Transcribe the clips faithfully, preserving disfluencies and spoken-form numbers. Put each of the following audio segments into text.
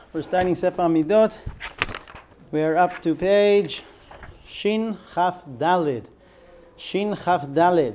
We're starting Sefer Midot. We're up to page Shin Chaf Dalid. Shin Chaf Dalid.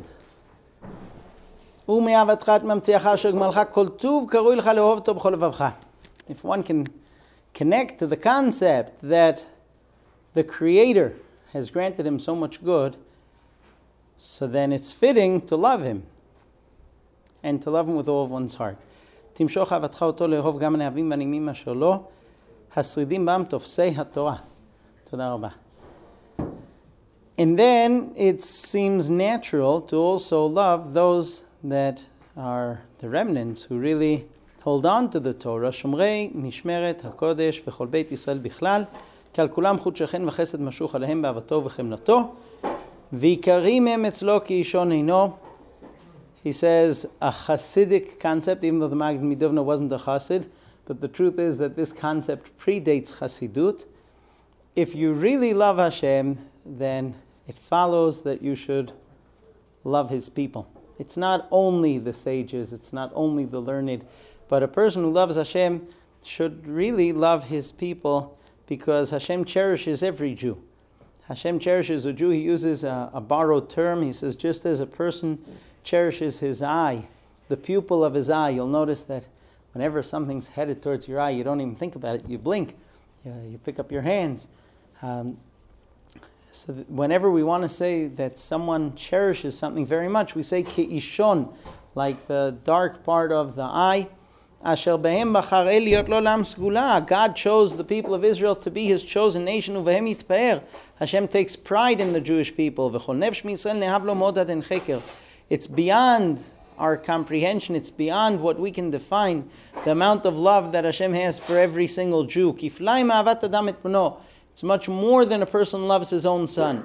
If one can connect to the concept that the Creator has granted him so much good, so then it's fitting to love him and to love him with all of one's heart. תמשוך אהבתך אותו לאהוב גם הנאהבים והנעימים אשר לו, השרידים בם תופסי התורה. תודה רבה. And then it seems natural to also love those that are the remnants who really hold on to the Torah, שומרי משמרת הקודש וכל בית ישראל בכלל, כי על כולם חוט שכן וחסד משוך עליהם באהבתו וחמלתו, ויקרים הם אצלו כי אישון אינו. He says a Hasidic concept, even though the Maggid Midovna wasn't a Hasid, but the truth is that this concept predates Hasidut. If you really love Hashem, then it follows that you should love His people. It's not only the sages, it's not only the learned, but a person who loves Hashem should really love His people because Hashem cherishes every Jew. Hashem cherishes a Jew. He uses a, a borrowed term. He says, just as a person cherishes his eye, the pupil of his eye. You'll notice that whenever something's headed towards your eye, you don't even think about it. You blink. You, you pick up your hands. Um, so whenever we want to say that someone cherishes something very much, we say ke'ishon, like the dark part of the eye. Asher behem bachar eliot lo lam sgula. God chose the people of Israel to be His chosen nation. Uvehem yitpaer. Hashem takes pride in the Jewish people. V'chol nefesh miYisrael nehav lo modad en cheker. It's beyond our comprehension. It's beyond what we can define. The amount of love that Hashem has for every single Jew. Kiflai ma'avat adam et bno. It's much more than a person loves his own son.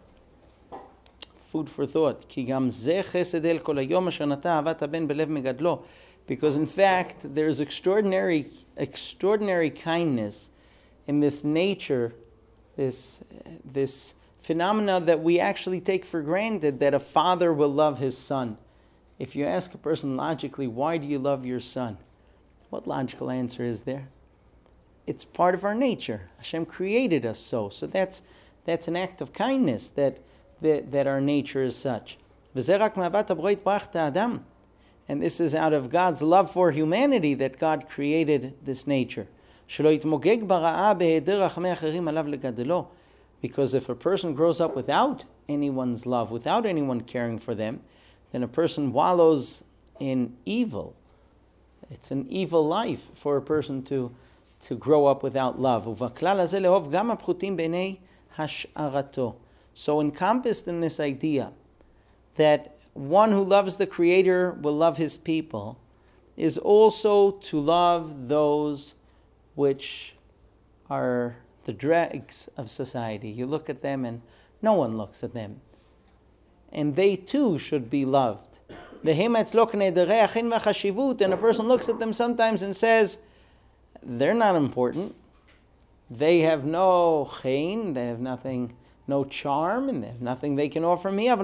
Food for thought. Ki gam zeh chesed el kol hayom asher nata avat haben belev megadlo. Because in fact, there's extraordinary, extraordinary kindness in this nature, this, this phenomena that we actually take for granted, that a father will love his son. If you ask a person logically, why do you love your son? What logical answer is there? It's part of our nature. Hashem created us so. So that's that's an act of kindness, that that, that our nature is such. And this is out of God's love for humanity that God created this nature. Because if a person grows up without anyone's love, without anyone caring for them, then a person wallows in evil. It's an evil life for a person to, to grow up without love. So encompassed in this idea that one who loves the Creator will love his people is also to love those which are the dregs of society. You look at them and no one looks at them. And they too should be loved. And a person looks at them sometimes and says, they're not important. They have no chen, they have nothing, no charm, and they have nothing they can offer me. But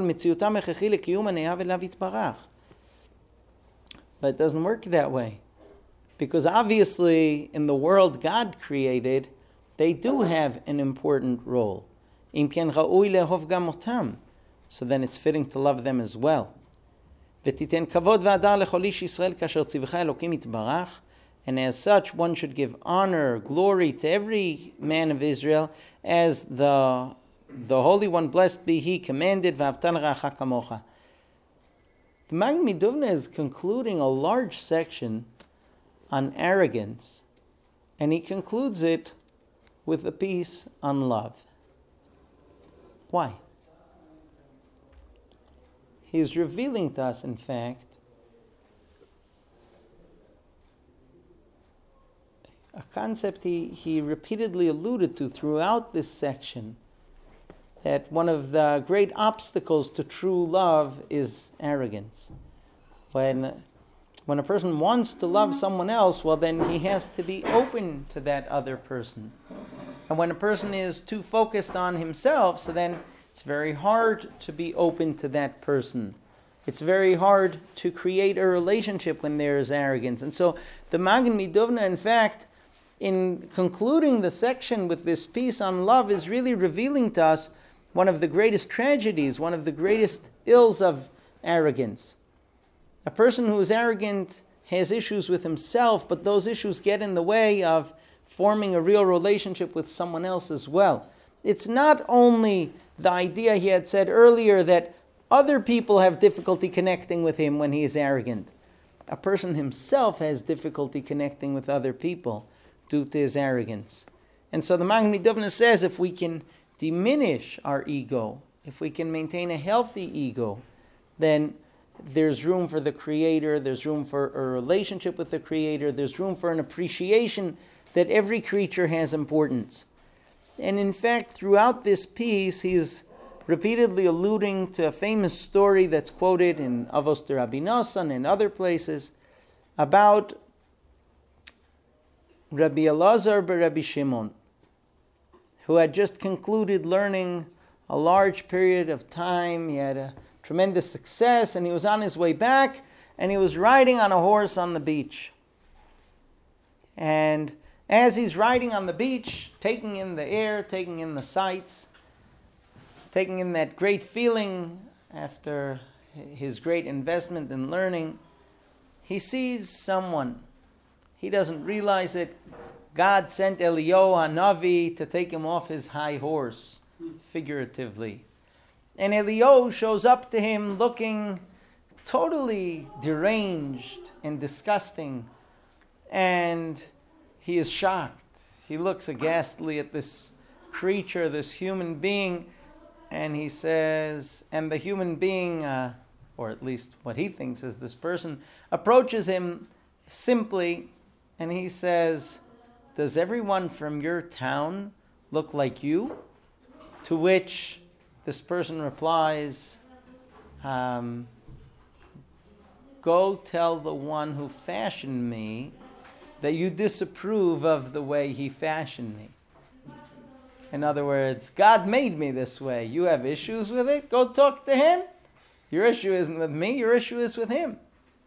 it doesn't work that way. Because obviously in the world God created, they do have an important role. So then it's fitting to love them as well. And as such, one should give honor, glory to every man of Israel as the, the Holy One, blessed be He, commanded. The Maggid Midovna is concluding a large section on arrogance, and he concludes it with a piece on love. Why? He is revealing to us, in fact, a concept he, he repeatedly alluded to throughout this section, that one of the great obstacles to true love is arrogance. When When a person wants to love someone else, well, then he has to be open to that other person. And when a person is too focused on himself, so then it's very hard to be open to that person. It's very hard to create a relationship when there is arrogance. And so the Maggid Midovna, in fact, in concluding the section with this piece on love, is really revealing to us one of the greatest tragedies, one of the greatest ills of arrogance. A person who is arrogant has issues with himself, but those issues get in the way of forming a real relationship with someone else as well. It's not only the idea he had said earlier that other people have difficulty connecting with him when he is arrogant. A person himself has difficulty connecting with other people due to his arrogance. And so the Magen Dovna says if we can diminish our ego, if we can maintain a healthy ego, then there's room for the Creator, there's room for a relationship with the Creator, there's room for an appreciation that every creature has importance. And in fact, throughout this piece, he's repeatedly alluding to a famous story that's quoted in Avos de Rabbi Nosson and other places about Rabbi Elazar bar Rabbi Shimon, who had just concluded learning a large period of time. He had a tremendous success, and he was on his way back, and he was riding on a horse on the beach. And as he's riding on the beach, taking in the air, taking in the sights, taking in that great feeling after his great investment in learning, he sees someone. He doesn't realize it. God sent Eliyahu Hanavi to take him off his high horse, figuratively. And Eliyahu shows up to him looking totally deranged and disgusting. And he is shocked. He looks aghastly at this creature, this human being, and he says, and the human being, uh, or at least what he thinks is this person, approaches him simply, and he says, "Does everyone from your town look like you?" To which this person replies, um, "Go tell the one who fashioned me that you disapprove of the way he fashioned me." In other words, God made me this way. You have issues with it? Go talk to him. Your issue isn't with me. Your issue is with him.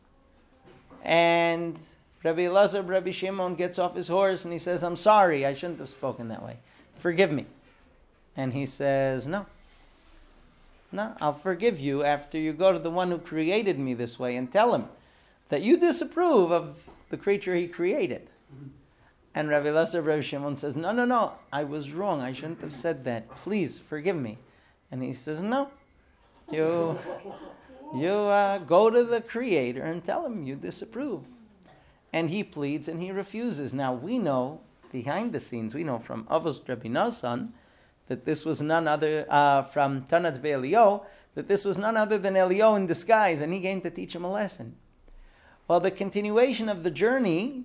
And Rabbi Elazar, Rabbi Shimon gets off his horse and he says, "I'm sorry. I shouldn't have spoken that way. Forgive me." And he says, no. No, I'll forgive you after you go to the one who created me this way and tell him that you disapprove of the creature he created. Mm-hmm. And Rabbi Elazar, Rabbi Shimon says, no, no, no, I was wrong. I shouldn't have said that. Please forgive me. And he says, no, you, you uh, go to the Creator and tell him you disapprove. And he pleads and he refuses. Now we know, behind the scenes, we know from Avos Rabbi Nosson, that this was none other, uh, from Tanat Be'Eliyahu, that this was none other than Eliyahu in disguise, and he came to teach him a lesson. Well, the continuation of the journey,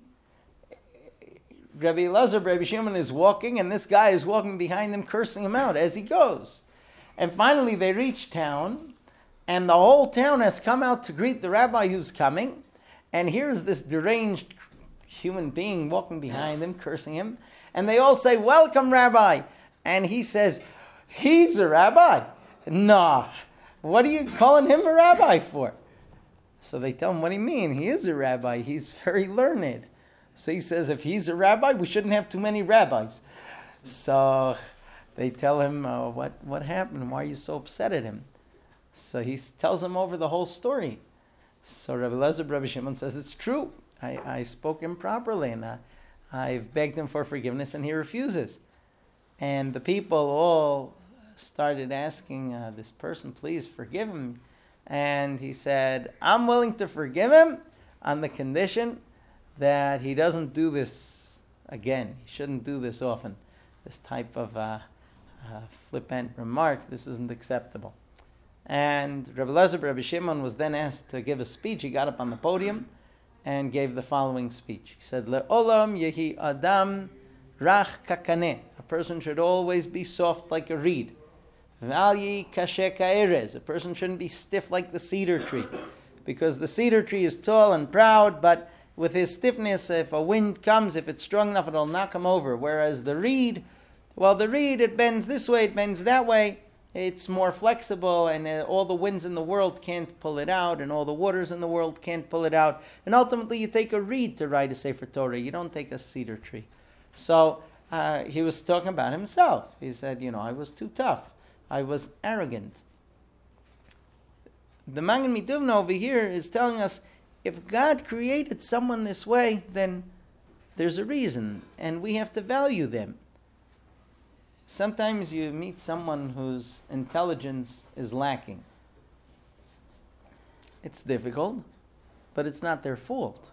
Rabbi Elazar, Rabbi Shimon is walking, and this guy is walking behind him, cursing him out as he goes. And finally they reach town, and the whole town has come out to greet the rabbi who's coming, and here's this deranged human being walking behind him, cursing him, and they all say, "Welcome, Rabbi." And he says, "He's a rabbi." Nah, what are you calling him a rabbi for? So they tell him, "What do you mean? He is a rabbi. He's very learned." So he says, "If he's a rabbi, we shouldn't have too many rabbis." So they tell him, uh, what, what happened? Why are you so upset at him? So he tells them over the whole story. So Rabbi Elazar, Rabbi Shimon says, "It's true. I, I spoke improperly, and uh, I've begged him for forgiveness, and he refuses." And the people all started asking uh, this person, "Please forgive him." And he said, "I'm willing to forgive him on the condition that he doesn't do this again. He shouldn't do this often. This type of uh, uh, flippant remark, this isn't acceptable." And Rabbi Elazar, Rabbi Shimon was then asked to give a speech. He got up on the podium and gave the following speech. He said, "Le'olam yehi adam rach kakaneh." A person should always be soft like a reed. V'al kashe ka'erez. A person shouldn't be stiff like the cedar tree, because the cedar tree is tall and proud, but with his stiffness, if a wind comes, if it's strong enough, it'll knock him over. Whereas the reed, well, the reed, it bends this way, it bends that way. It's more flexible, and uh, all the winds in the world can't pull it out, and all the waters in the world can't pull it out. And ultimately, you take a reed to write a Sefer Torah. You don't take a cedar tree. So uh, he was talking about himself. He said, you know, I was too tough. I was arrogant. The Magen Miduvna over here is telling us, if God created someone this way, then there's a reason, and we have to value them. Sometimes you meet someone whose intelligence is lacking. It's difficult, but it's not their fault.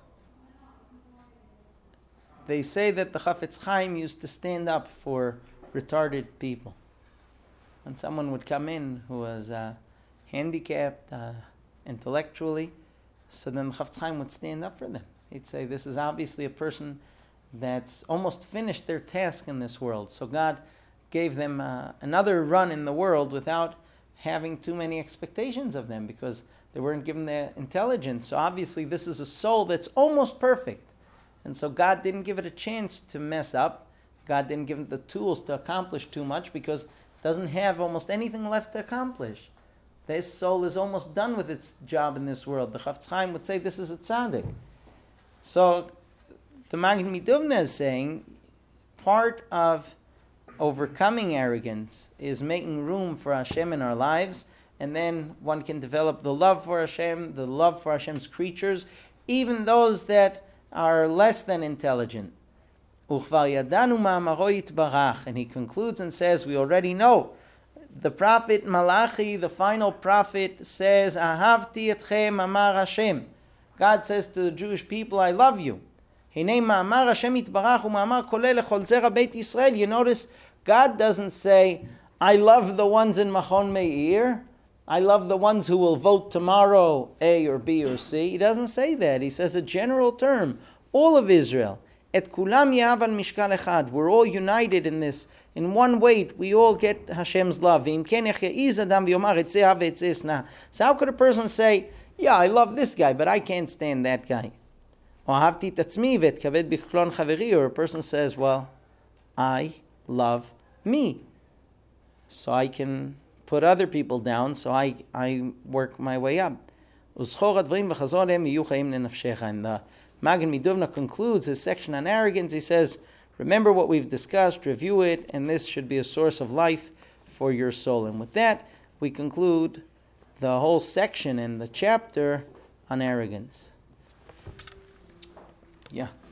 They say that the Chafetz Chaim used to stand up for retarded people. When someone would come in who was uh, handicapped uh, intellectually, so then the Chafetz Chaim would stand up for them. He'd say, this is obviously a person that's almost finished their task in this world. So God gave them uh, another run in the world without having too many expectations of them, because they weren't given the intelligence. So obviously this is a soul that's almost perfect. And so God didn't give it a chance to mess up. God didn't give it the tools to accomplish too much, because it doesn't have almost anything left to accomplish. This soul is almost done with its job in this world. The Chafetz Chaim would say this is a tzaddik. So the Magen Miduvna is saying part of overcoming arrogance is making room for Hashem in our lives, and then one can develop the love for Hashem, the love for Hashem's creatures, even those that are less than intelligent. And he concludes and says, we already know. The prophet Malachi, the final prophet, says, Ahavti etchem amar Hashem. God says to the Jewish people, I love you. You notice, God doesn't say, I love the ones in Machon Meir. I love the ones who will vote tomorrow, A or B or C. He doesn't say that. He says a general term. All of Israel. Et kulam yahav al mishkal echad. We're all united in this. In one weight, we all get Hashem's love. So how could a person say, yeah, I love this guy, but I can't stand that guy? Or a person says, well, I love me. So I can put other people down, so I, I work my way up. And the Magen Miduvna concludes his section on arrogance. He says, remember what we've discussed, review it, and this should be a source of life for your soul. And with that, we conclude the whole section and the chapter on arrogance. Yeah.